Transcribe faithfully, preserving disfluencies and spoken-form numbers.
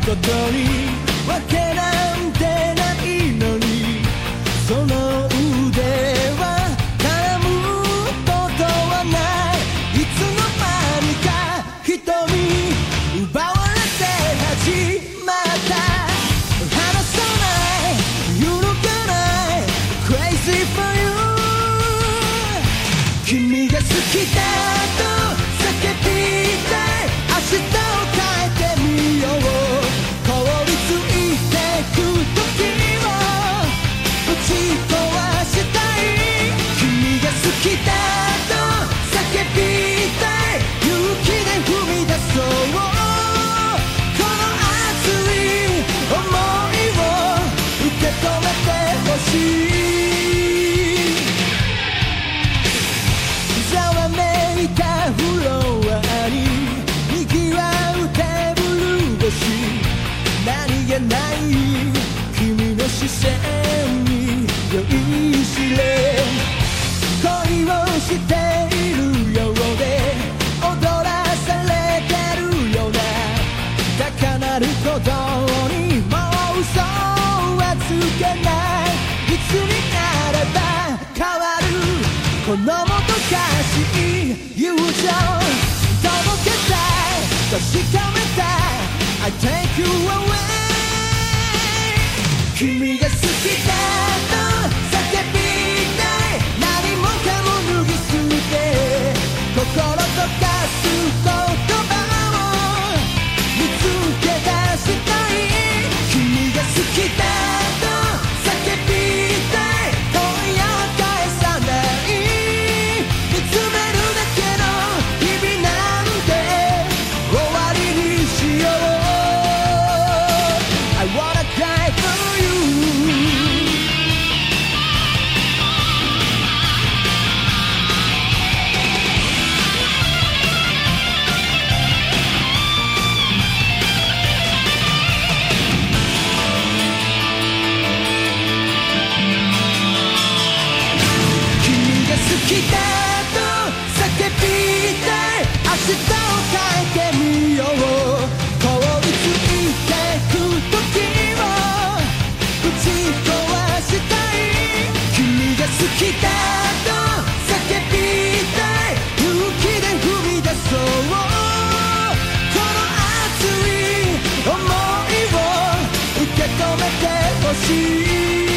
ことにわけなんてないのに、その腕は絡むことはない。いつの間にか瞳奪われて始まった。離さない揺るがない Crazy for you。 君が好きだと叫びたい。明日を変えてみよう。凍りついてく時をぶち壊したい。君が好きだと叫びたい。勇気で踏み出そう。この熱い想いを受け止めてほしい。ざわめいたフロアに賑わうテーブル越し、何気ない君の視線に酔いしれ、恋をしているようで踊らされてるような高鳴る鼓動にもう嘘はつけない。いつになれば変わるこのもどかしい友情、届けたい確かめたい I take you away。 君が好きだと叫びたい。何もかも脱ぎ捨て心溶かす言葉を見つけ出したい。君が好きだと叫びたい。今夜は返さない。見つめるだけの日々なんて終わりにしよう。 I wanna cry for you。 君が好きだと叫びたい。明日を変えてみよう。凍りついてく時をぶち壊したい。君が好きだと叫びたい。勇気で踏み出そう。この熱い想いを受け止めてほしい。